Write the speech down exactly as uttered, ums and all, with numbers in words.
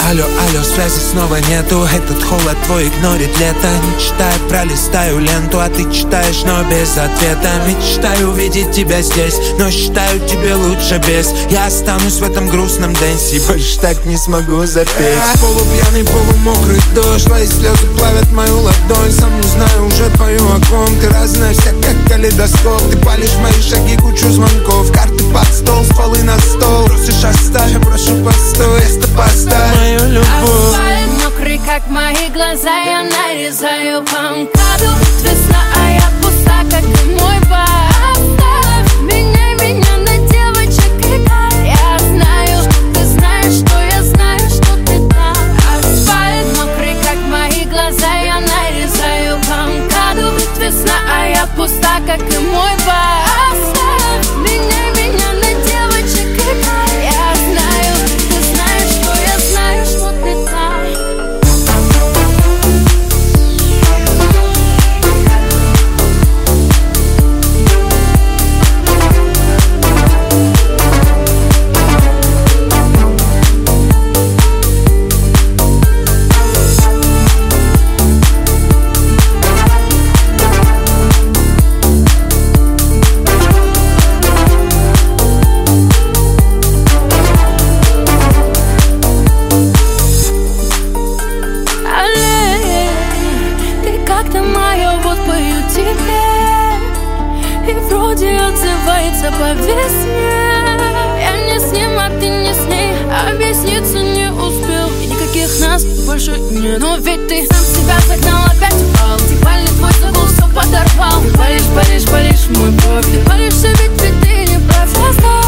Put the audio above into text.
Алло, алло, связи снова нету. Этот холод твой игнорит лето. Не читаю, пролистаю ленту, а ты читаешь, но без ответа. Мечтаю увидеть тебя здесь, но считаю, тебе лучше без. Я останусь в этом грустном дэнсе, больше так не смогу запеть. Полупьяный, полумокрый дождь, твои слезы плавят мою ладонь. Сам не знаю, уже пою о ком. Ты разная, вся как калейдоскоп. Ты палишь мои шаги, кучу звонков. Карты под стол, стволы на стол. Просишь оставь, я прошу постой. Место поставь мою любовь. Асфальт мокрый, как мои глаза. Я нарезаю по МКАДу. Весна, а я пуста, как и мой бар. Оставь меня, меня на девочек играй. Я знаю, ты знаешь, что я знаю, что ты там. Асфальт мокрый, как мои глаза. Я нарезаю по МКАДу. Весна, а я пуста, как и мой бар. Оставь меня, меня на девочек играй. Я знаю, ты знаешь, что я знаю, что ты там. Отзывается по весне. Я не с ним, а ты не с ней. Объясниться не успел. И никаких нас больше нет. Но ведь ты сам себя загнал, опять упал. Дивальный твой загул все подорвал. Ты палишь, палишь, палишь мой бровь. Ты палишься, ведь, ведь ты не прав. Я знаю.